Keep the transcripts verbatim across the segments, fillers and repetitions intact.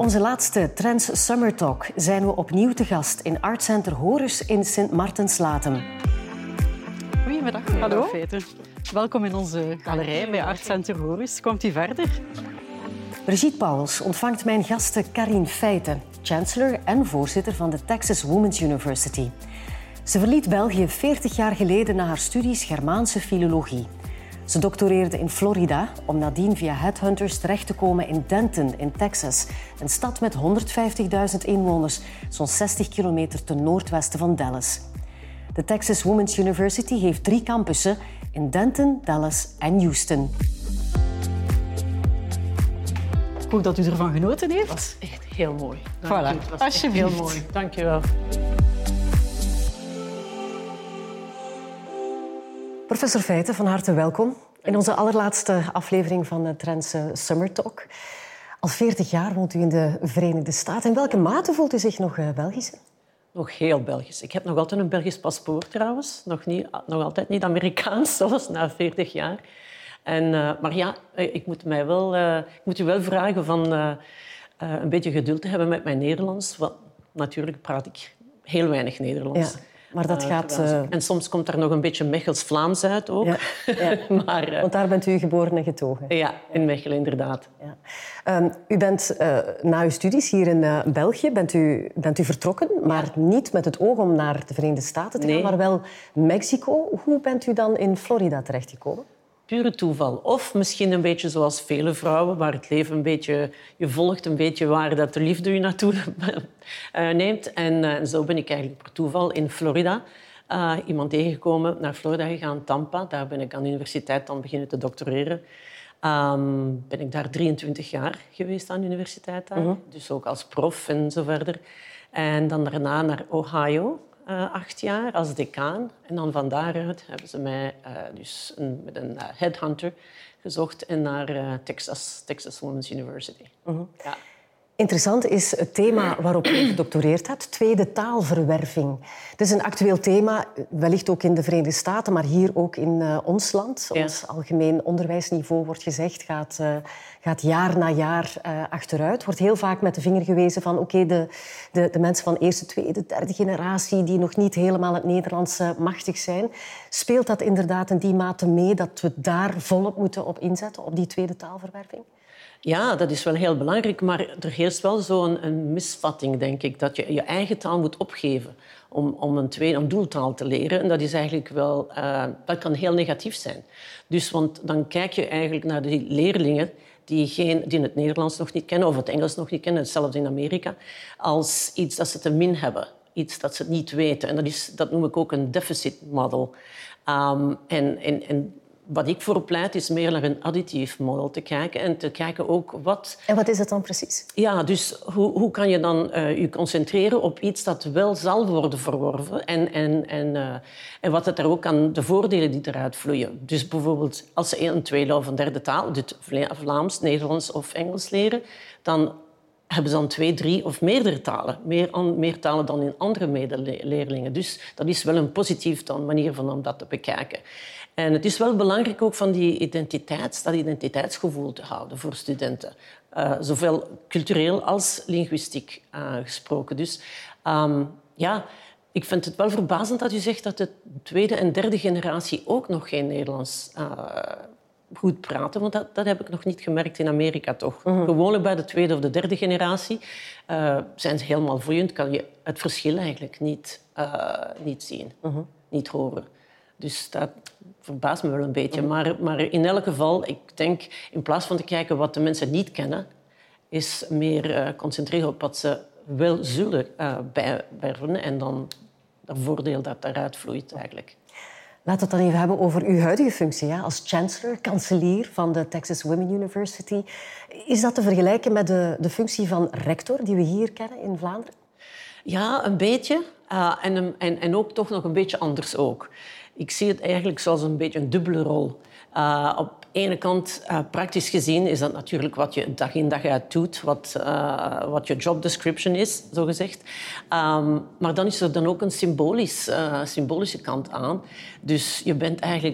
onze laatste Trends Summer Talk zijn we opnieuw te gast in Art Center Horus in Sint Maartens-Latem. Goedemiddag, hallo. Feiten. Welkom in onze galerij bij Art Center Horus. Komt u verder? Brigitte Pauwels ontvangt mijn gasten Karin Feiten, chancellor en voorzitter van de Texas Women's University. Ze verliet België veertig jaar geleden na haar studies Germaanse filologie. Ze doctoreerde in Florida om nadien via headhunters terecht te komen in Denton in Texas, een stad met honderdvijftigduizend inwoners, zo'n zestig kilometer ten noordwesten van Dallas. De Texas Women's University heeft drie campussen in Denton, Dallas en Houston. Ik hoop dat u ervan genoten heeft. Het was echt heel mooi. Dank voilà. Het was Alsjeblieft. echt heel mooi. Dank je wel. Professor Feiten, van harte welkom in onze allerlaatste aflevering van de Trends Summer Talk. Al veertig jaar woont u in de Verenigde Staten. In welke mate voelt u zich nog Belgisch? Nog heel Belgisch. Ik heb nog altijd een Belgisch paspoort trouwens. Nog, niet, nog altijd niet Amerikaans, zoals na veertig jaar. En, uh, maar ja, ik moet, mij wel, uh, ik moet u wel vragen van uh, uh, een beetje geduld te hebben met mijn Nederlands. Want natuurlijk praat ik heel weinig Nederlands. Ja, maar dat uh, gaat... Uh... En soms komt er nog een beetje Mechels-Vlaams uit ook. Ja, ja. maar, uh... Want daar bent u geboren en getogen. Ja, in Mechelen inderdaad. Ja. Um, u bent uh, na uw studies hier in uh, België bent u, bent u vertrokken, maar ja. niet met het oog om naar de Verenigde Staten te gaan, nee. maar wel Mexico. Hoe bent u dan in Florida terechtgekomen? Pure toeval. Of misschien een beetje zoals vele vrouwen, waar het leven een beetje... Je volgt een beetje waar dat de liefde je naartoe neemt. En uh, zo ben ik eigenlijk per toeval in Florida uh, iemand tegengekomen, naar Florida gegaan, Tampa. Daar ben ik aan de universiteit dan beginnen te doctoreren. Um, ben ik daar drieëntwintig jaar geweest aan de universiteit daar. Uh-huh. Dus ook als prof en zo verder. En dan daarna naar Ohio. Uh, acht jaar als decaan. En dan van daaruit hebben ze mij uh, dus een, met een uh, headhunter gezocht en naar uh, Texas, Texas Women's University. Uh-huh. Ja. Interessant is het thema waarop u gedoctoreerd hebt, tweede taalverwerving. Het is een actueel thema, wellicht ook in de Verenigde Staten, maar hier ook in uh, ons land. Ja. Ons algemeen onderwijsniveau, wordt gezegd, gaat, uh, gaat jaar na jaar uh, achteruit. Wordt heel vaak met de vinger gewezen van oké, okay, de, de, de mensen van eerste, tweede, derde generatie die nog niet helemaal het Nederlands uh, machtig zijn. Speelt dat inderdaad in die mate mee dat we daar volop moeten op inzetten, op die tweede taalverwerving? Ja, dat is wel heel belangrijk, maar er heerst wel zo'n een misvatting, denk ik, dat je je eigen taal moet opgeven om, om een tweede een doeltaal te leren. En dat is eigenlijk wel, uh, dat kan heel negatief zijn. Dus, want dan kijk je eigenlijk naar die leerlingen die, geen, die het Nederlands nog niet kennen of het Engels nog niet kennen, hetzelfde in Amerika, als iets dat ze te min hebben, iets dat ze niet weten. En dat, is, dat noem ik ook een deficit model. Um, en, en, en Wat ik voor pleit, is meer naar een additief model te kijken en te kijken ook wat... En wat is dat dan precies? Ja, dus hoe, hoe kan je dan uh, je concentreren op iets dat wel zal worden verworven en, en, en, uh, en wat het er ook aan de voordelen die eruit vloeien. Dus bijvoorbeeld als ze een tweede of een derde taal, dit Vlaams, Nederlands of Engels leren, dan hebben ze dan twee, drie of meerdere talen. Meer, an, meer talen dan in andere medeleerlingen. Dus dat is wel een positief dan manier van om dat te bekijken. En het is wel belangrijk ook van die identiteits, dat identiteitsgevoel te houden voor studenten. Uh, zowel cultureel als linguïstiek uh, gesproken. Dus um, ja, ik vind het wel verbazend dat u zegt dat de tweede en derde generatie ook nog geen Nederlands uh, goed praten. Want dat, dat heb ik nog niet gemerkt in Amerika, toch. Uh-huh. Gewoonlijk bij de tweede of de derde generatie uh, zijn ze helemaal vloeiend. Kan je het verschil eigenlijk niet, uh, niet zien, uh-huh. niet horen. Dus dat verbaast me wel een beetje. Maar, maar in elk geval, ik denk, in plaats van te kijken wat de mensen niet kennen, is meer uh, concentreren op wat ze wel zullen uh, bijwerven en dan dat voordeel dat daaruit vloeit eigenlijk. Laten we het dan even hebben over uw huidige functie ja, als chancellor, kanselier van de Texas Women's University. Is dat te vergelijken met de, de functie van rector die we hier kennen in Vlaanderen? Ja, een beetje. Uh, en, en, en ook toch nog een beetje anders ook. Ik zie het eigenlijk zoals een beetje een dubbele rol. Uh, op de ene kant, uh, praktisch gezien, is dat natuurlijk wat je dag in dag uit doet, wat, uh, wat je job description is, zogezegd. Um, maar dan is er dan ook een symbolisch, uh, symbolische kant aan. Dus je bent eigenlijk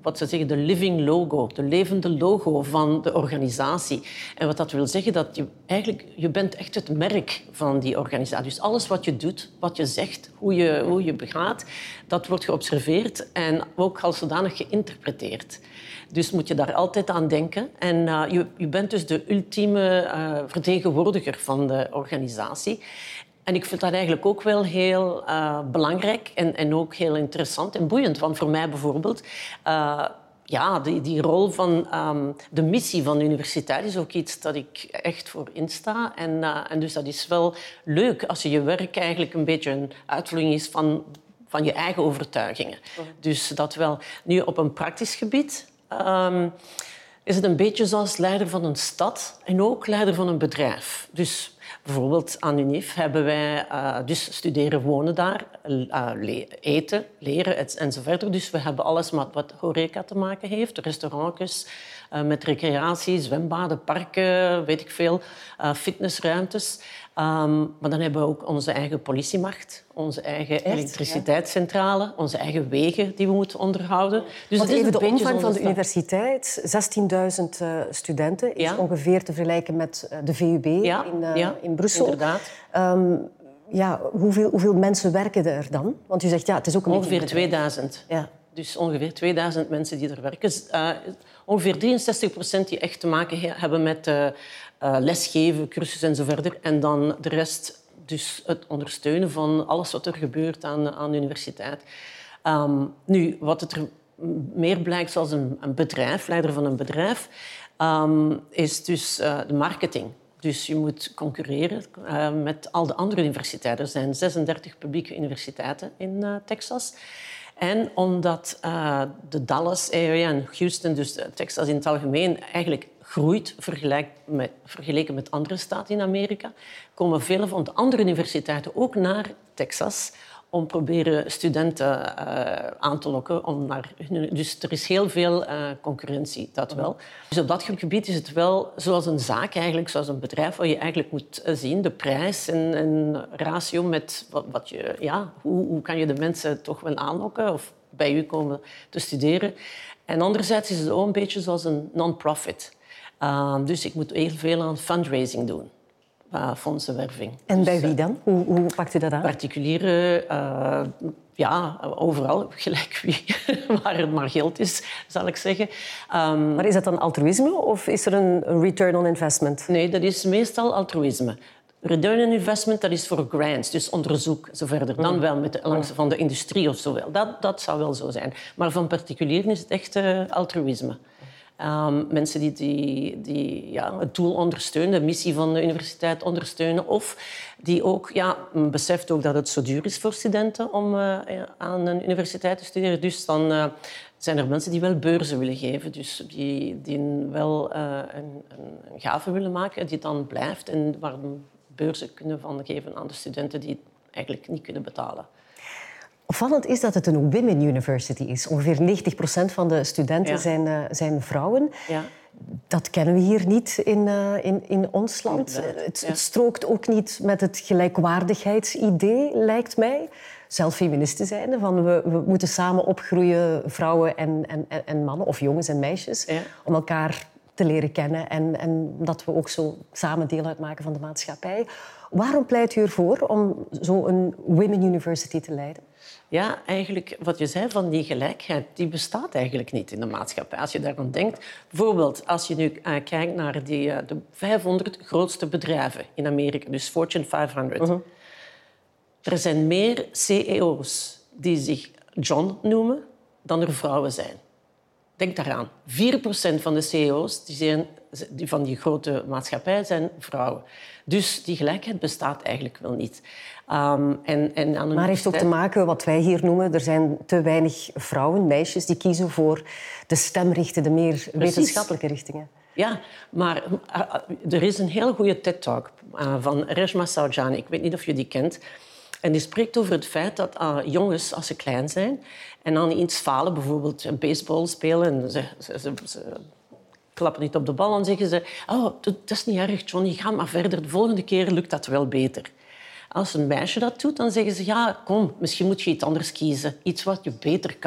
wat ze zeggen, de living logo, de levende logo van de organisatie. En wat dat wil zeggen, dat je eigenlijk, je bent echt het merk van die organisatie. Dus alles wat je doet, wat je zegt, hoe je, hoe je begaat, dat wordt geobserveerd en ook als zodanig geïnterpreteerd. Dus moet je daar altijd aan denken. En uh, je, je bent dus de ultieme uh, vertegenwoordiger van de organisatie. En ik vind dat eigenlijk ook wel heel uh, belangrijk en, en ook heel interessant en boeiend. Want voor mij bijvoorbeeld, uh, ja, die, die rol van um, de missie van de universiteit is ook iets dat ik echt voor insta. En, uh, en dus dat is wel leuk als je je werk eigenlijk een beetje een uitvloeiing is van, van je eigen overtuigingen. Okay. Dus dat wel. Nu, op een praktisch gebied um, is het een beetje zoals leider van een stad en ook leider van een bedrijf. Dus bijvoorbeeld aan UNIF hebben wij uh, dus studeren, wonen daar, uh, le- eten, leren et, enzovoort. Dus we hebben alles wat, wat horeca te maken heeft. Restaurantjes uh, met recreatie, zwembaden, parken, weet ik veel, uh, fitnessruimtes. Um, maar dan hebben we ook onze eigen politiemacht, onze eigen Echt? elektriciteitscentrale, onze eigen wegen die we moeten onderhouden. Dus Want even de omvang van de universiteit, zestienduizend uh, studenten, is ja. ongeveer te vergelijken met uh, de V U B ja. in, uh, ja. in Brussel. Inderdaad. Um, ja, hoeveel, hoeveel mensen werken er dan? Want u zegt ja, het is ook een ongeveer tweeduizend. Ja. Dus ongeveer tweeduizend mensen die er werken. Uh, ongeveer drieënzestig procent die echt te maken hebben met uh, uh, lesgeven, cursus enzovoort. En dan de rest, dus het ondersteunen van alles wat er gebeurt aan, aan de universiteit. Um, nu, wat het er meer blijkt zoals een, een bedrijf, leider van een bedrijf, um, is dus uh, de marketing. Dus je moet concurreren uh, met al de andere universiteiten. Er zijn zesendertig publieke universiteiten in uh, Texas. En omdat uh, de Dallas area en Houston, dus Texas in het algemeen, eigenlijk groeit met, vergeleken met andere staten in Amerika, komen vele van de andere universiteiten ook naar Texas om proberen studenten uh, aan te lokken. Om naar, dus er is heel veel uh, concurrentie, dat wel. Dus op dat gebied is het wel zoals een zaak, eigenlijk, zoals een bedrijf, waar je eigenlijk moet zien, de prijs en, en ratio met wat, wat je... Ja, hoe, hoe kan je de mensen toch wel aanlokken of bij u komen te studeren? En anderzijds is het ook een beetje zoals een non-profit. Uh, dus ik moet heel veel aan fundraising doen. Uh, fondsenwerving. En bij wie dan? Hoe, hoe pakt u dat aan? Particulieren, uh, ja, overal, gelijk wie, waar het maar geld is, zal ik zeggen. Um, maar is dat dan altruïsme of is er een return on investment? Nee, dat is meestal altruïsme. Return on investment, dat is voor grants, dus onderzoek, zo verder. Dan wel met de, langs van de industrie of zo wel. Dat, dat zou wel zo zijn. Maar van particulieren is het echt uh, altruïsme. Um, mensen die, die, die ja, het doel ondersteunen, de missie van de universiteit ondersteunen. Of die ook, ja, beseft ook dat het zo duur is voor studenten om uh, aan een universiteit te studeren. Dus dan uh, zijn er mensen die wel beurzen willen geven. Dus die, die wel uh, een, een gave willen maken die dan blijft. En waar beurzen kunnen van geven aan de studenten die het eigenlijk niet kunnen betalen. Opvallend is dat het een women university is. Ongeveer negentig procent van de studenten ja. zijn, uh, zijn vrouwen. Ja. Dat kennen we hier niet in, uh, in, in ons land. Oh, het, ja. het strookt ook niet met het gelijkwaardigheidsidee, lijkt mij. Zelf feministen zijnde, van we, we moeten samen opgroeien, vrouwen en, en, en mannen, of jongens en meisjes, ja. om elkaar te leren kennen en, en dat we ook zo samen deel uitmaken van de maatschappij. Waarom pleit u ervoor om zo'n women university te leiden? Ja, eigenlijk wat je zei van die gelijkheid, die bestaat eigenlijk niet in de maatschappij. Als je daaraan denkt, bijvoorbeeld als je nu uh, kijkt naar die, uh, de vijfhonderd grootste bedrijven in Amerika, dus Fortune vijfhonderd. Uh-huh. Er zijn meer C E O's die zich John noemen dan er vrouwen zijn. Denk daaraan. vier procent van de C E O's die zijn, die van die grote maatschappij zijn vrouwen. Dus die gelijkheid bestaat eigenlijk wel niet. Um, en, en aan maar heeft ook te maken, wat wij hier noemen, er zijn te weinig vrouwen, meisjes, die kiezen voor de stemrichten, de meer Precies. wetenschappelijke richtingen. Ja, maar er is een heel goede TED-talk van Reshma Saujani. Ik weet niet of je die kent. En die spreekt over het feit dat uh, jongens, als ze klein zijn en aan iets falen, bijvoorbeeld baseball spelen, en ze, ze, ze, ze klappen niet op de bal, en zeggen ze, oh, dat is niet erg, Johnny, ga maar verder. De volgende keer lukt dat wel beter. Als een meisje dat doet, dan zeggen ze, ja, kom, misschien moet je iets anders kiezen. Iets wat je beter kan.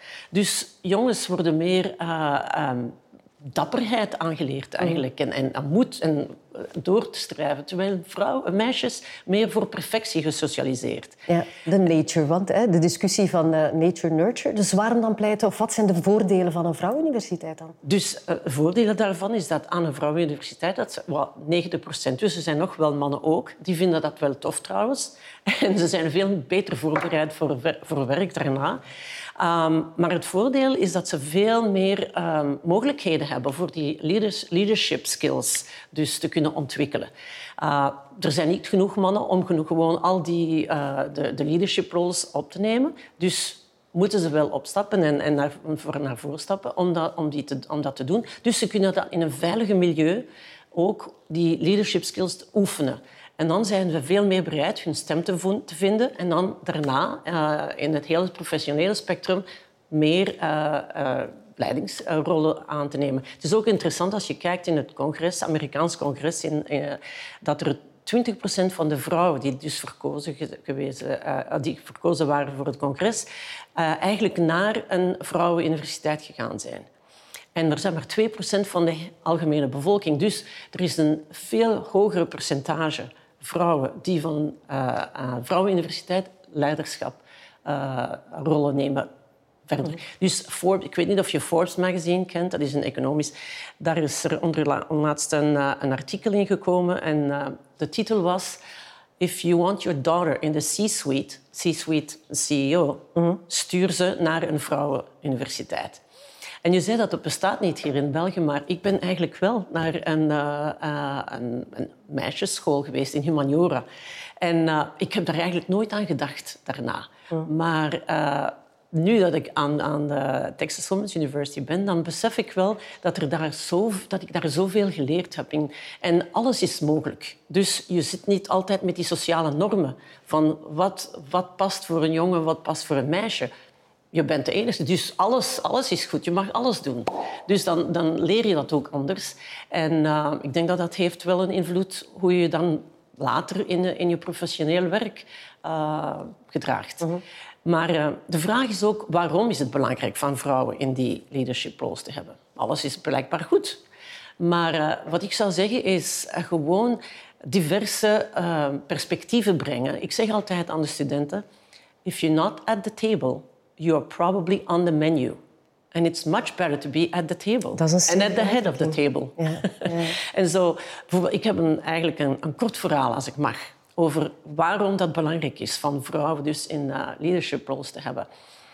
Dus jongens worden meer uh, um, dapperheid aangeleerd eigenlijk. En, en, en moed en door te strijven. Terwijl vrouwen, meisjes meer voor perfectie gesocialiseerd. Ja, de nature, want hè, de discussie van uh, nature-nurture. Dus waarom dan pleiten, of wat zijn de voordelen van een vrouwenuniversiteit dan? Dus uh, voordelen daarvan is dat aan een vrouwenuniversiteit, dat well, negentig procent, dus er zijn nog wel mannen ook, die vinden dat wel tof trouwens. En ze zijn veel beter voorbereid voor, voor werk daarna. Um, maar het voordeel is dat ze veel meer um, mogelijkheden hebben voor die leaders, leadership skills dus te kunnen ontwikkelen. Uh, er zijn niet genoeg mannen om genoeg gewoon al die uh, de, de leadership roles op te nemen. Dus moeten ze wel opstappen en, en naar, voor naar voren stappen om dat, om, die te, om dat te doen. Dus ze kunnen dat in een veilig milieu ook die leadership skills te oefenen. En dan zijn ze veel meer bereid hun stem te, vo- te vinden. En dan daarna, uh, in het hele professionele spectrum, meer uh, uh, leidingsrollen aan te nemen. Het is ook interessant als je kijkt in het congres, het Amerikaans congres, in, uh, dat er twintig procent van de vrouwen die dus verkozen, geweest, uh, die verkozen waren voor het congres, uh, eigenlijk naar een vrouwenuniversiteit gegaan zijn. En er zijn maar twee procent van de algemene bevolking. Dus er is een veel hogere percentage vrouwen die van uh, uh, vrouwenuniversiteit leiderschap uh, rollen nemen verder. Mm. Dus Forbes, ik weet niet of je Forbes magazine kent, dat is een economisch. Daar is er onlaatst een, uh, een artikel in gekomen en uh, de titel was If you want your daughter in the C-suite, C-suite C E O, mm. stuur ze naar een vrouwenuniversiteit. En je zei dat het bestaat niet hier in België, maar ik ben eigenlijk wel naar een, uh, uh, een, een meisjesschool geweest in humaniora. En uh, ik heb daar eigenlijk nooit aan gedacht daarna. Mm. Maar uh, nu dat ik aan, aan de Texas Women's University ben, dan besef ik wel dat, er daar zo, dat ik daar zoveel geleerd heb. En alles is mogelijk. Dus je zit niet altijd met die sociale normen van wat, wat past voor een jongen, wat past voor een meisje. Je bent de enige, dus alles, alles is goed. Je mag alles doen. Dus dan, dan leer je dat ook anders. En uh, ik denk dat dat heeft wel een invloed hoe je dan later in, in je professioneel werk uh, gedraagt. Uh-huh. Maar uh, de vraag is ook, waarom is het belangrijk van vrouwen in die leadership roles te hebben? Alles is blijkbaar goed. Maar uh, wat ik zou zeggen is uh, gewoon diverse uh, perspectieven brengen. Ik zeg altijd aan de studenten, if you're not at the table, you are probably on the menu. And it's much better to be at the table. Dat is een and at the head of the table. Ja, ja. En zo, ik heb een, eigenlijk een, een kort verhaal, als ik mag, over waarom dat belangrijk is van vrouwen dus in uh, leadership roles te hebben.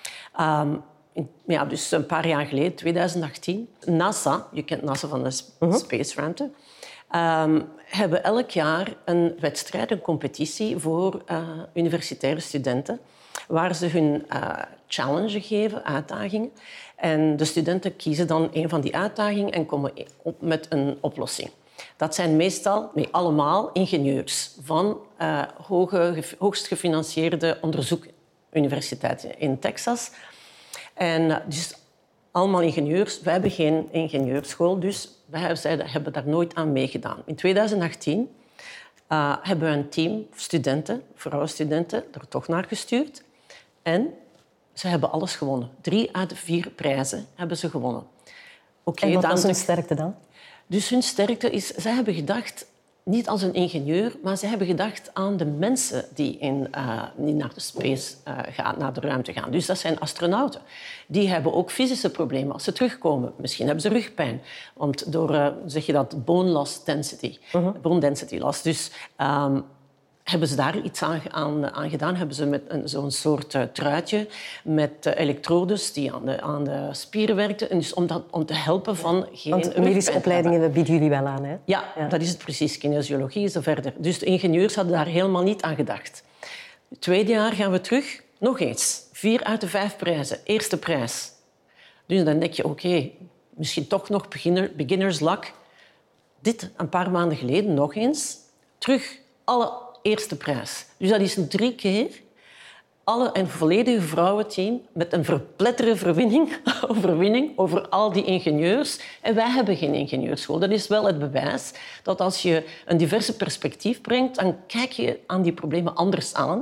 Um, in, ja, dus een paar jaar geleden, twintig achttien, NASA, je kent NASA van de uh-huh. Space Ruimte, um, hebben elk jaar een wedstrijd, een competitie voor uh, universitaire studenten, waar ze hun uh, challenge geven, uitdagingen. En de studenten kiezen dan een van die uitdagingen en komen op met een oplossing. Dat zijn meestal, nee, allemaal ingenieurs van uh, hoge, hoogst gefinancierde onderzoekuniversiteiten in Texas. En uh, dus allemaal ingenieurs. Wij hebben geen ingenieurschool, dus wij hebben daar nooit aan meegedaan. In twintig achttien uh, hebben we een team studenten, vrouwenstudenten, er toch naar gestuurd. En ze hebben alles gewonnen. Drie uit de vier prijzen hebben ze gewonnen. Okay, en wat was hun sterkte dan? Dus hun sterkte is, zij hebben gedacht, niet als een ingenieur, maar zij hebben gedacht aan de mensen die, in, uh, die naar de space uh, gaan, naar de ruimte gaan. Dus dat zijn astronauten. Die hebben ook fysische problemen als ze terugkomen. Misschien hebben ze rugpijn, want door, uh, zeg je dat, bone loss density, uh-huh. bone density loss. Dus um, hebben ze daar iets aan, aan, aan gedaan? Hebben ze met een, zo'n soort uh, truitje met uh, elektrodes die aan de, aan de spieren werkten. En dus om, dat, om te helpen van geen Want medische opleidingen bieden jullie wel aan, hè? Ja, ja, dat is het precies. Kinesiologie is er verder. Dus de ingenieurs hadden daar helemaal niet aan gedacht. Het tweede jaar gaan we terug. Nog eens. Vier uit de vijf prijzen. Eerste prijs. Dus dan denk je, oké, okay, misschien toch nog beginner, beginners luck. Dit een paar maanden geleden nog eens. Terug. Alle eerste prijs. Dus dat is drie keer alle, een volledige vrouwenteam met een verpletterende verwinning, overwinning over al die ingenieurs. En wij hebben geen ingenieursschool. Dat is wel het bewijs dat als je een diverse perspectief brengt, dan kijk je aan die problemen anders aan.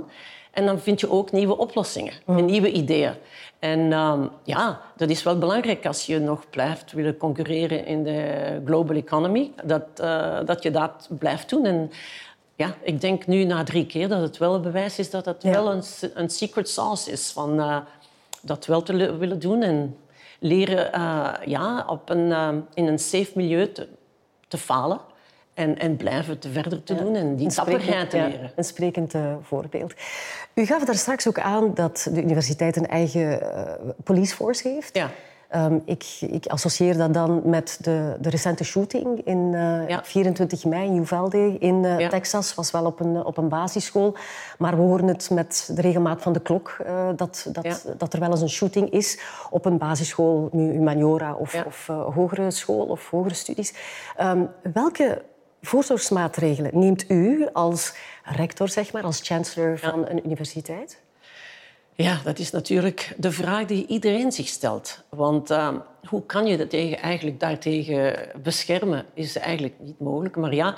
En dan vind je ook nieuwe oplossingen mm. en nieuwe ideeën. En um, ja, dat is wel belangrijk als je nog blijft willen concurreren in de global economy. Dat, uh, dat je dat blijft doen. En ja, ik denk nu na drie keer dat het wel een bewijs is dat het ja. wel een, een secret sauce is. Van uh, dat wel te le- willen doen en leren uh, ja, op een, uh, in een safe milieu te, te falen. En, en blijven te verder te ja. doen en die dapperheid te leren. Ja, een sprekend uh, voorbeeld. U gaf daar straks ook aan dat de universiteit een eigen uh, police force heeft. Ja. Um, ik, ik associeer dat dan met de, de recente shooting in uh, ja. vierentwintig mei in Uvalde in uh, ja. Texas. Was wel op een, op een basisschool. Maar we horen het met de regelmaat van de klok uh, dat, dat, ja. dat er wel eens een shooting is op een basisschool, nu humaniora of, ja. of uh, hogere school of hogere studies. Um, welke voorzorgsmaatregelen neemt u als rector, zeg maar, als chancellor van ja. een universiteit? Ja, dat is natuurlijk de vraag die iedereen zich stelt. Want uh, hoe kan je dat tegen, eigenlijk daartegen beschermen, is eigenlijk niet mogelijk. Maar ja,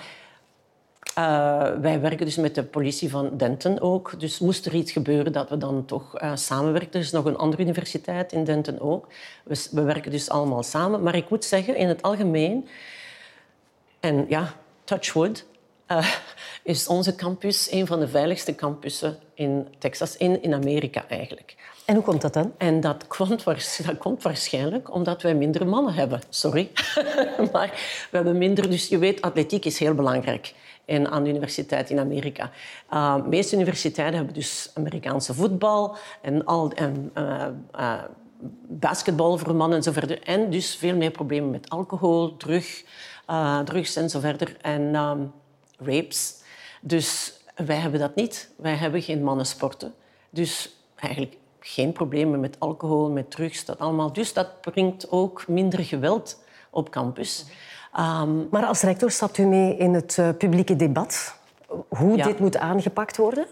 uh, wij werken dus met de politie van Denton ook. Dus moest er iets gebeuren dat we dan toch uh, samenwerken. Er is nog een andere universiteit in Denton ook. We, we werken dus allemaal samen. Maar ik moet zeggen, in het algemeen... En ja, touch wood... Uh, is onze campus een van de veiligste campussen in Texas, in, in Amerika eigenlijk. En hoe komt dat dan? En dat komt, dat komt waarschijnlijk omdat wij minder mannen hebben. Sorry. Maar we hebben minder... Dus je weet, atletiek is heel belangrijk en aan de universiteit in Amerika. Uh, de meeste universiteiten hebben dus Amerikaanse voetbal en, al, en uh, uh, basketbal voor mannen en zo verder. En dus veel meer problemen met alcohol, drug, uh, drugs en zo verder. En... Um, rapes. Dus wij hebben dat niet. Wij hebben geen mannensporten. Dus eigenlijk geen problemen met alcohol, met drugs, dat allemaal. Dus dat brengt ook minder geweld op campus. Um, maar als rector stapt u mee in het uh, publieke debat. Hoe ja. dit moet aangepakt worden?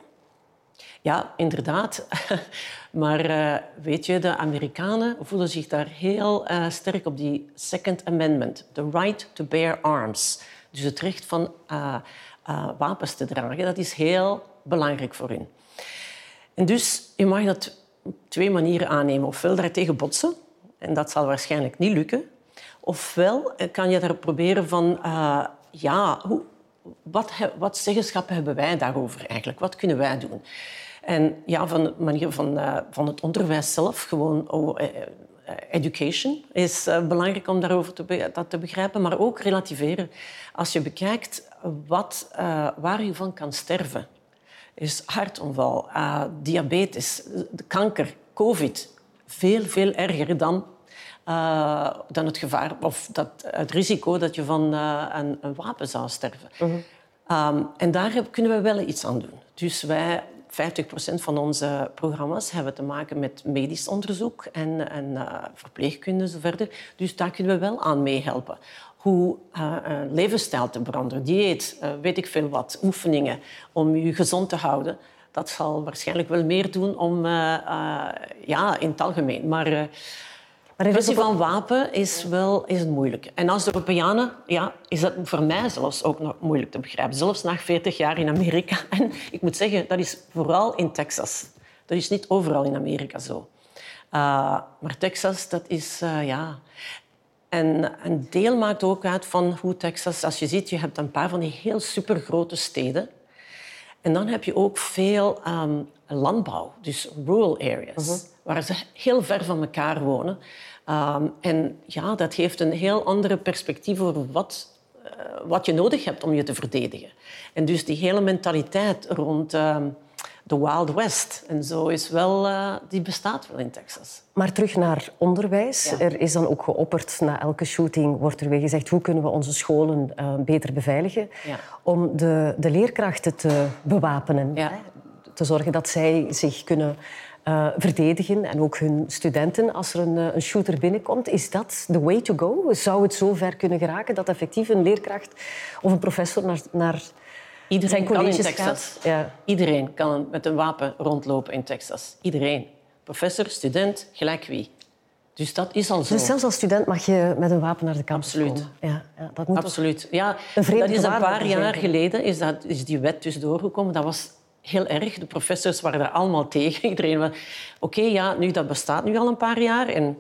Ja, inderdaad. Maar uh, weet je, de Amerikanen voelen zich daar heel uh, sterk op die Second Amendment. The right to bear arms. Dus het recht van uh, uh, wapens te dragen, dat is heel belangrijk voor hen. En dus je mag dat op twee manieren aannemen. Ofwel daartegen botsen, en dat zal waarschijnlijk niet lukken. Ofwel kan je daar proberen van... Uh, ja, hoe, wat, wat zeggenschap hebben wij daarover eigenlijk? Wat kunnen wij doen? En ja, van de manier van, uh, van het onderwijs zelf, gewoon... Oh, uh, education is uh, belangrijk om daarover te, be- dat te begrijpen, maar ook relativeren. Als je bekijkt wat, uh, waar je van kan sterven, is hartonval, uh, diabetes, de kanker, covid, veel, veel erger dan, uh, dan het gevaar of dat, het risico dat je van uh, een, een wapen zou sterven. Mm-hmm. Um, en daar kunnen we wel iets aan doen. Dus wij... vijftig procent van onze programma's hebben te maken met medisch onderzoek en, en uh, verpleegkunde en zo verder. Dus daar kunnen we wel aan meehelpen. Hoe uh, uh, levensstijl te veranderen, dieet, uh, weet ik veel wat, oefeningen om je gezond te houden. Dat zal waarschijnlijk wel meer doen om, uh, uh, ja, in het algemeen. Maar... Uh, Maar de kwestie van wapen is wel is het moeilijk. En als Europeanen ja, is dat voor mij zelfs ook nog moeilijk te begrijpen. Zelfs na veertig jaar in Amerika. En ik moet zeggen, dat is vooral in Texas. Dat is niet overal in Amerika zo. Uh, maar Texas, dat is... Uh, ja... En een deel maakt ook uit van hoe Texas... Als je ziet, je hebt een paar van die heel supergrote steden. En dan heb je ook veel um, landbouw, dus rural areas, uh-huh. waar ze heel ver van elkaar wonen. Um, en ja, dat geeft een heel andere perspectief over wat, uh, wat je nodig hebt om je te verdedigen. En dus die hele mentaliteit rond um, de Wild West en zo is wel, uh, die bestaat wel in Texas. Maar terug naar onderwijs. Ja. Er is dan ook geopperd, na elke shooting wordt er weer gezegd hoe kunnen we onze scholen uh, beter beveiligen ja. om de, de leerkrachten te bewapenen. Ja. Hè? Te zorgen dat zij zich kunnen uh, verdedigen en ook hun studenten als er een, een shooter binnenkomt. Is dat the way to go? Zou het zo ver kunnen geraken dat effectief een leerkracht of een professor naar, naar Iedereen zijn colleges kan in Texas. gaat? Ja. Iedereen kan met een wapen rondlopen in Texas. Iedereen. Professor, student, gelijk wie. Dus dat is al zo. Dus zelfs als student mag je met een wapen naar de campus Absoluut. komen? Ja, ja, dat moet Absoluut. Ja, een dat is een paar jaar geleden is, dat, is die wet dus doorgekomen. Dat was heel erg. De professors waren daar allemaal tegen. Iedereen was... Oké, okay, ja, nu, dat bestaat nu al een paar jaar. En...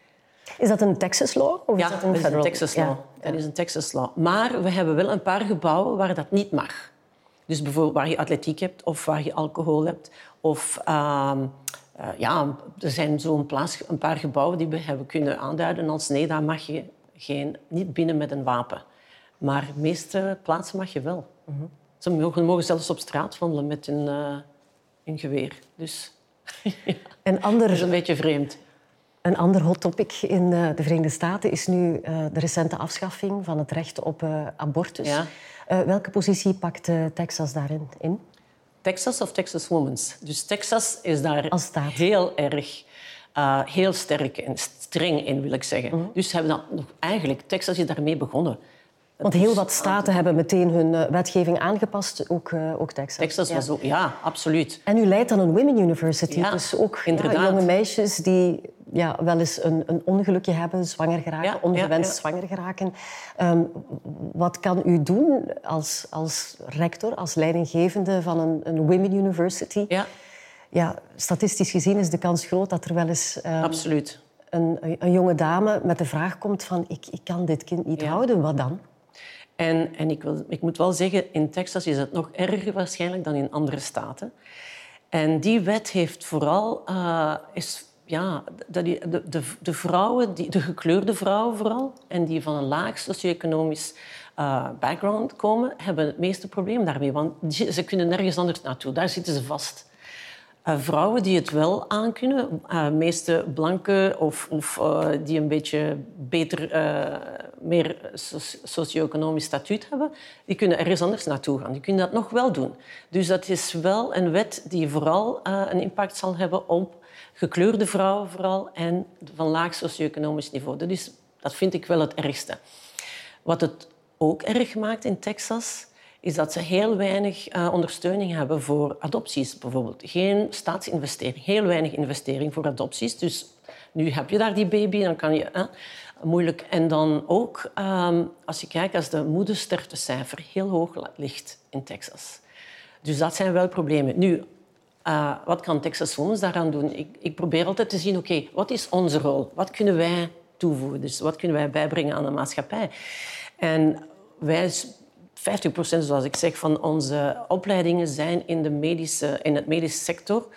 Is dat een Texas law? Of ja, is dat een dat federal? is een Texas law. Ja. Dat is een Texas law. Maar we hebben wel een paar gebouwen waar dat niet mag. Dus bijvoorbeeld waar je atletiek hebt of waar je alcohol hebt. Of uh, uh, ja, er zijn zo'n plaats, een paar gebouwen die we hebben kunnen aanduiden als nee, daar mag je geen, niet binnen met een wapen. Maar de meeste plaatsen mag je wel. Mm-hmm. Ze mogen, mogen zelfs op straat wandelen met een, uh, een geweer. Dus ja. Een ander... Dat is een beetje vreemd. Een ander hot topic in de Verenigde Staten is nu uh, de recente afschaffing van het recht op uh, abortus. Ja. Uh, welke positie pakt uh, Texas daarin in? Texas of Texas Women's? Dus Texas is daar Als staat. heel erg, uh, heel sterk en streng in, wil ik zeggen. Mm-hmm. Dus hebben dat nog eigenlijk, Texas is daarmee begonnen. Want heel wat staten hebben meteen hun uh, wetgeving aangepast, ook, uh, ook Texas. Texas ja. was ook, ja, absoluut. En u leidt dan een Women University, ja, dus ook ja, jonge meisjes die ja, wel eens een, een ongelukje hebben, zwanger geraken, ja, ongewenst ja, ja. zwanger geraken. Um, wat kan u doen als, als rector, als leidinggevende van een, een Women University? Ja. Ja, statistisch gezien is de kans groot dat er wel eens um, absoluut. Een, een, een jonge dame met de vraag komt van ik, ik kan dit kind niet ja. houden, wat dan? En, en ik, wil, ik moet wel zeggen, in Texas is het nog erger waarschijnlijk dan in andere staten. En die wet heeft vooral... Uh, is, ja, de, de, de, de vrouwen, die, de gekleurde vrouwen vooral, en die van een laag socio-economisch uh, background komen, hebben het meeste probleem daarmee. Want die, ze kunnen nergens anders naartoe. Daar zitten ze vast. Uh, vrouwen die het wel aankunnen, uh, meeste blanke of, of uh, die een beetje beter, uh, meer socio-economisch statuut hebben, die kunnen ergens anders naartoe gaan. Die kunnen dat nog wel doen. Dus dat is wel een wet die vooral uh, een impact zal hebben op gekleurde vrouwen vooral en van laag socio-economisch niveau. Dat, is, dat vind ik wel het ergste. Wat het ook erg maakt in Texas is dat ze heel weinig uh, ondersteuning hebben voor adopties, bijvoorbeeld. Geen staatsinvestering, heel weinig investering voor adopties. Dus nu heb je daar die baby, dan kan je... Uh, moeilijk. En dan ook, um, als je kijkt, als de moedersterftecijfer heel hoog ligt in Texas. Dus dat zijn wel problemen. Nu, uh, wat kan Texas Women's daaraan doen? Ik, ik probeer altijd te zien, oké, okay, wat is onze rol? Wat kunnen wij toevoegen? Dus wat kunnen wij bijbrengen aan de maatschappij? En wij... vijftig procent, zoals ik zeg, van onze opleidingen zijn in, de medische, in het medische sector.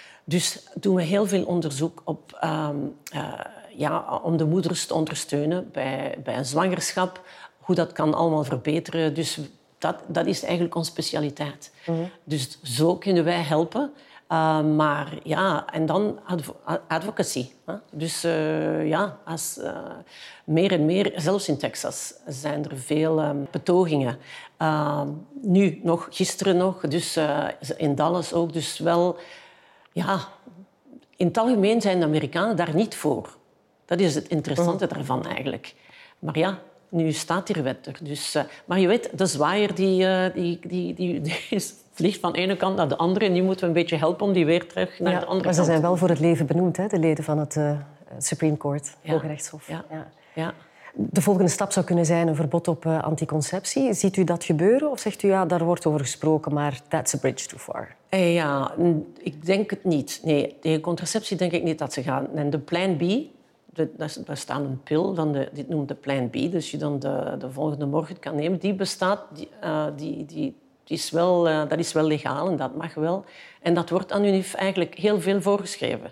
Dus doen we heel veel onderzoek op, um, uh, ja, om de moeders te ondersteunen bij, bij een zwangerschap. Hoe dat kan allemaal verbeteren. Dus dat, dat is eigenlijk onze specialiteit. Mm-hmm. Dus zo kunnen wij helpen. Uh, maar ja, en dan advo- advocacy. Hè? Dus uh, ja, als, uh, meer en meer, zelfs in Texas, zijn er veel um, betogingen. Uh, nu nog, gisteren nog, dus uh, in Dallas ook. Dus wel, ja, in het algemeen zijn de Amerikanen daar niet voor. Dat is het interessante mm. daarvan eigenlijk. Maar ja, nu staat die wet er. Dus, uh, maar je weet, de zwaaier die, uh, die, die, die, die is... vliegt van de ene kant naar de andere en die moeten we een beetje helpen om die weer terug naar ja, de andere maar kant. Maar ze zijn wel voor het leven benoemd, hè, de leden van het uh, Supreme Court, ja. Hoge Rechtshof. Ja. Ja. Ja. De volgende stap zou kunnen zijn een verbod op uh, anticonceptie. Ziet u dat gebeuren of zegt u ja, daar wordt over gesproken, maar that's a bridge too far? Eh, ja, ik denk het niet. Nee, tegen contraceptie denk ik niet dat ze gaan. En de Plan B, daar staat een pil, dan de, dit noemt de Plan B, dus je dan de, de volgende morgen kan nemen, die bestaat, die, uh, die, die is wel, uh, dat is wel legaal en dat mag wel. En dat wordt aan U N I F eigenlijk heel veel voorgeschreven.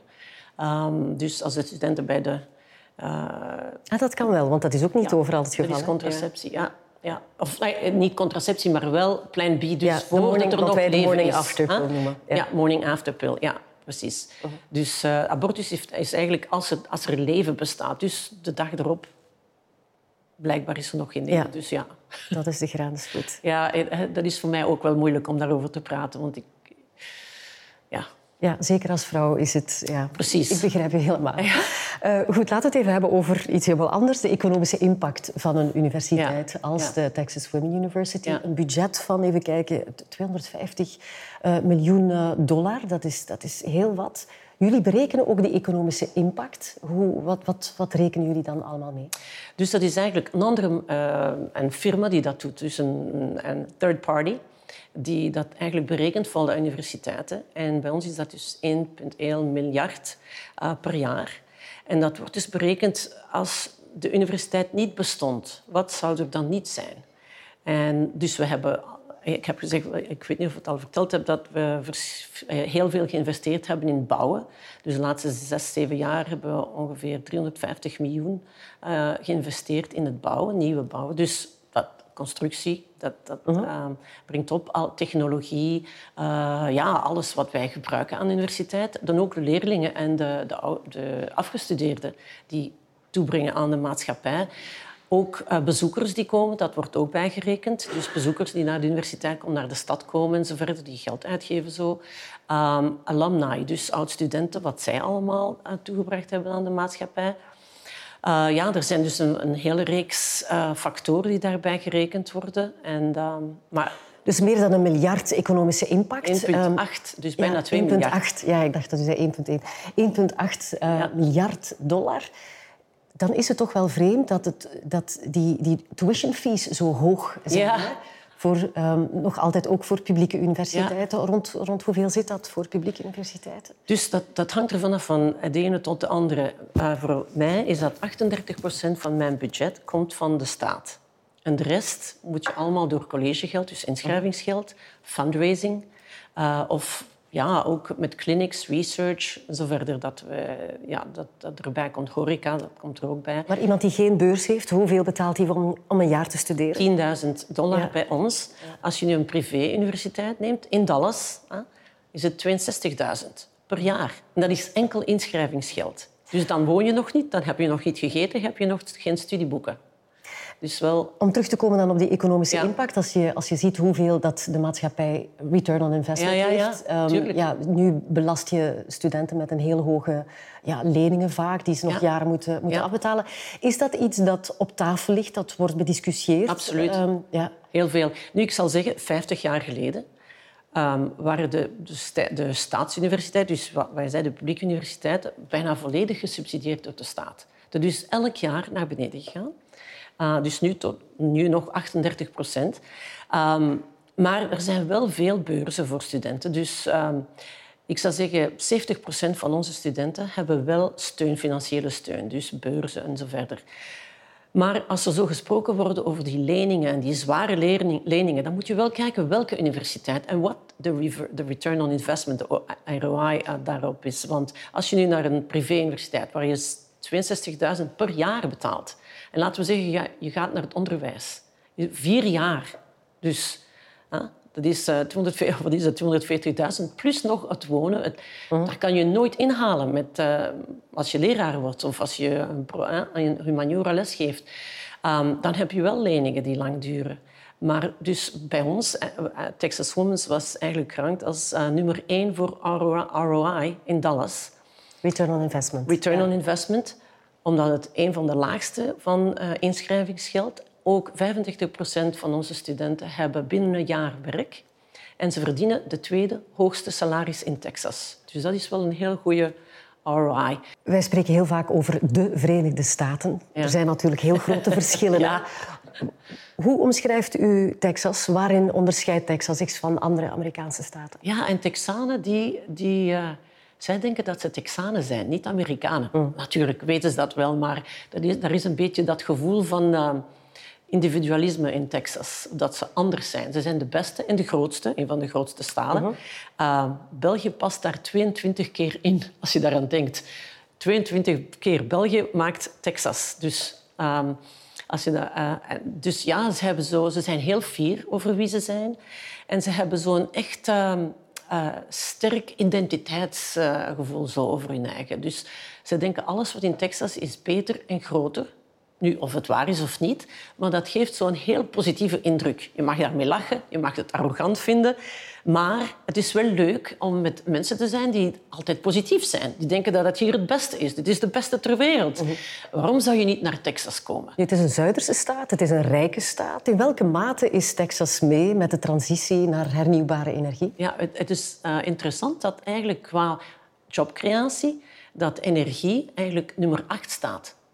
Um, dus als de studenten bij de... Uh, ah, dat kan wel, want dat is ook niet ja, overal het geval. Dat is contraceptie, ja. ja. Of nee, niet contraceptie, maar wel Plan B. Dus ja, voordat er nog wij de leven morning is. after pill noemen. Ja. ja, morning after pill, ja. Precies. Uh-huh. Dus uh, abortus is, is eigenlijk als, het, als er leven bestaat. Dus de dag erop, blijkbaar is er nog geen leven. Ja. Dus ja. Dat is de graanspoed. Ja, dat is voor mij ook wel moeilijk om daarover te praten. Want ik... Ja. Ja, zeker als vrouw is het... Ja, precies. Ik begrijp je helemaal. Ja. Uh, goed, laten we het even hebben over iets heel anders. De economische impact van een universiteit ja. als ja. de Texas Women University. Ja. Een budget van, even kijken, tweehonderdvijftig uh, miljoen dollar. Dat is, dat is heel wat. Jullie berekenen ook de economische impact. Hoe, wat, wat, wat rekenen jullie dan allemaal mee? Dus dat is eigenlijk een andere uh, een firma die dat doet. Dus een, een third party. die dat eigenlijk berekent voor de universiteiten. En bij ons is dat dus één komma één miljard uh, per jaar. En dat wordt dus berekend als de universiteit niet bestond. Wat zou er dan niet zijn? En dus we hebben... Ik heb gezegd, ik weet niet of ik het al verteld heb, dat we heel veel geïnvesteerd hebben in bouwen. Dus de laatste zes, zeven jaar hebben we ongeveer driehonderdvijftig miljoen uh, geïnvesteerd in het bouwen, nieuwe bouwen. Dus dat, constructie, dat, dat uh-huh. uh, brengt op al technologie, uh, ja, alles wat wij gebruiken aan de universiteit. Dan ook de leerlingen en de, de, de afgestudeerden die toebrengen aan de maatschappij. Ook uh, bezoekers die komen, dat wordt ook bijgerekend. Dus bezoekers die naar de universiteit komen, naar de stad komen enzovoort, die geld uitgeven zo. Um, alumni, dus oud-studenten, wat zij allemaal uh, toegebracht hebben aan de maatschappij. Uh, ja, er zijn dus een, een hele reeks uh, factoren die daarbij gerekend worden. En, uh, maar dus meer dan een miljard economische impact. één komma acht, um, dus bijna ja, twee miljard. één komma acht, ja, ik dacht dat u zei één komma één. één komma acht uh, ja. miljard dollar. Dan is het toch wel vreemd dat, het, dat die, die tuition fees zo hoog zijn. Ja. Voor, um, nog altijd ook voor publieke universiteiten. Ja. Rond, rond hoeveel zit dat voor publieke universiteiten? Dus dat, dat hangt er vanaf van de ene tot de andere. Uh, voor mij is dat achtendertig procent van mijn budget komt van de staat. En de rest moet je allemaal door collegegeld, dus inschrijvingsgeld, fundraising uh, of... Ja, ook met clinics, research en zo verder. Dat, we, ja, dat, dat erbij komt. Horeca, dat komt er ook bij. Maar iemand die geen beurs heeft, hoeveel betaalt hij om, om een jaar te studeren? tienduizend dollar ja. bij ons. Ja. Als je nu een privé-universiteit neemt, in Dallas, hè, is het tweeënzestigduizend per jaar. En dat is enkel inschrijvingsgeld. Dus dan woon je nog niet, dan heb je nog niet gegeten, heb je nog geen studieboeken. Dus wel... Om terug te komen dan op die economische ja. impact, als je, als je ziet hoeveel dat de maatschappij return on investment ja, ja, ja. heeft. Um, ja, nu belast je studenten met een heel hoge ja, leningen vaak, die ze nog ja. jaren moeten, moeten ja. afbetalen. Is dat iets dat op tafel ligt, dat wordt bediscussieerd? Absoluut. Um, ja. Heel veel. Nu, ik zal zeggen, vijftig jaar geleden um, waren de, de, sta- de staatsuniversiteit, dus wat wij zeiden de publieke universiteit, bijna volledig gesubsidieerd door de staat. Dat is elk jaar naar beneden gegaan. Uh, dus nu, tot, nu nog achtendertig procent. Um, maar er zijn wel veel beurzen voor studenten. Dus um, ik zou zeggen, zeventig procent van onze studenten hebben wel steun, financiële steun. Dus beurzen en zo verder. Maar als er zo gesproken wordt over die leningen en die zware leningen, dan moet je wel kijken welke universiteit en wat de return on investment, de R O I, uh, daarop is. Want als je nu naar een privé-universiteit waar je tweeënzestigduizend per jaar betaalt, en laten we zeggen, je gaat naar het onderwijs. Vier jaar. Dus hè, dat is, uh, tweehonderdveertigduizend plus nog het wonen. Het, uh-huh. Dat kan je nooit inhalen met, uh, als je leraar wordt of als je een, uh, een humaniora les geeft. Um, dan heb je wel leningen die lang duren. Maar dus bij ons, uh, Texas Women's was eigenlijk gerankt als uh, nummer één voor R O I in Dallas. Return on investment. Return ja. on investment. Omdat het een van de laagste van uh, inschrijvingsgeld. Ook vijfentwintig procent van onze studenten hebben binnen een jaar werk. En ze verdienen de tweede hoogste salaris in Texas. Dus dat is wel een heel goede R O I. Wij spreken heel vaak over de Verenigde Staten. Ja. Er zijn natuurlijk heel grote verschillen. Ja. Hoe omschrijft u Texas? Waarin onderscheidt Texas zich van andere Amerikaanse staten? Ja, en Texanen die... die uh, Zij denken dat ze Texanen zijn, niet Amerikanen. Mm. Natuurlijk weten ze dat wel, maar er is, er is een beetje dat gevoel van uh, individualisme in Texas. Dat ze anders zijn. Ze zijn de beste en de grootste, een van de grootste staten. Mm-hmm. Uh, België past daar tweeëntwintig keer in, als je daaraan denkt. tweeëntwintig keer België maakt Texas. Dus, um, als je dat, uh, dus ja, ze, hebben zo, ze zijn heel fier over wie ze zijn. En ze hebben zo'n echt... Uh, Uh, sterk identiteitsgevoel uh, zo over hun eigen. Dus ze denken alles wat in Texas is beter en groter. Nu, of het waar is of niet. Maar dat geeft zo'n heel positieve indruk. Je mag daarmee lachen, je mag het arrogant vinden. Maar het is wel leuk om met mensen te zijn die altijd positief zijn. Die denken dat het hier het beste is. Dit is de beste ter wereld. Mm-hmm. Waarom zou je niet naar Texas komen? Het is een Zuiderse staat, het is een rijke staat. In welke mate is Texas mee met de transitie naar hernieuwbare energie? Ja, het, het is uh, interessant dat eigenlijk qua jobcreatie dat energie eigenlijk nummer acht staat.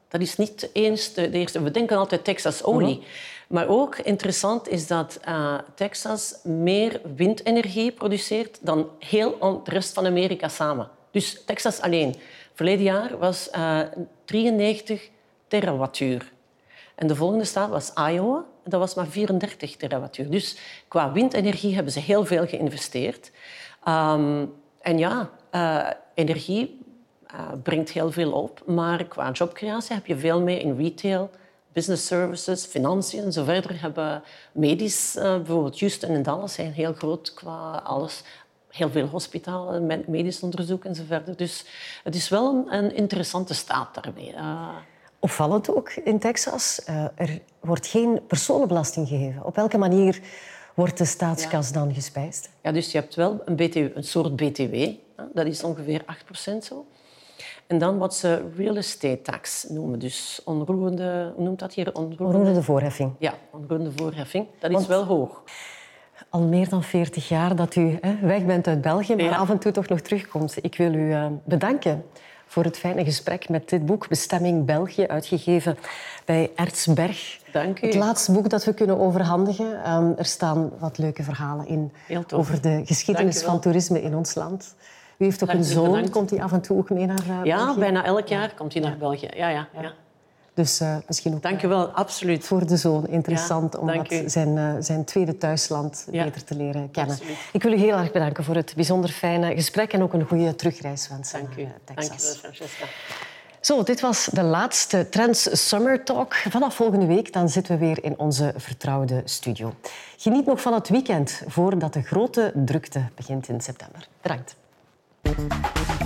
Dat is niet eens de, de eerste. We denken altijd Texas olie. Mm-hmm. Maar ook interessant is dat uh, Texas meer windenergie produceert dan heel de rest van Amerika samen. Dus Texas alleen. Verleden jaar was uh, drieënnegentig terawattuur. En de volgende staat was Iowa. Dat was maar vierendertig terawattuur. Dus qua windenergie hebben ze heel veel geïnvesteerd. Um, en ja, uh, energie uh, brengt heel veel op. Maar qua jobcreatie heb je veel meer in retail, business services, financiën en zo verder. Hebben medisch, uh, bijvoorbeeld Houston en Dallas, zijn heel groot qua alles. Heel veel hospitalen, met medisch onderzoek en zo verder. Dus het is wel een, een interessante staat daarmee. Uh, Opvallend ook in Texas. Uh, er wordt geen personenbelasting gegeven. Op welke manier wordt de staatskas ja. dan gespijsd? Ja, dus je hebt wel een, B T W, een soort B T W. Hè? Dat is ongeveer acht procent zo. En dan wat ze real estate tax noemen. Dus onroerende... Hoe noemt dat hier? Onroerende, onroerende voorheffing. Ja, onroerende voorheffing. Dat is Want... wel hoog. Al meer dan veertig jaar dat u hè, weg bent uit België, maar ja. af en toe toch nog terugkomt. Ik wil u uh, bedanken voor het fijne gesprek met dit boek Bestemming België, uitgegeven bij Ertsberg. Dank u. Het laatste boek dat we kunnen overhandigen. Um, er staan wat leuke verhalen in over de geschiedenis van toerisme in ons land. U heeft ook Hartelijk een zoon. Bedankt. Komt hij af en toe ook mee naar uh, ja, België? Ja, bijna elk jaar komt hij naar België. Ja, ja, ja. Dus uh, misschien ook dank u wel, absoluut. Voor de zoon interessant ja, om wat zijn, uh, zijn tweede thuisland ja, beter te leren kennen. Absoluut. Ik wil u heel erg bedanken voor het bijzonder fijne gesprek en ook een goede terugreis wensen dank u. naar Texas. Dank u wel, Francesca. Zo, dit was de laatste Trends Summer Talk. Vanaf volgende week dan zitten we weer in onze vertrouwde studio. Geniet nog van het weekend voordat de grote drukte begint in september. Bedankt.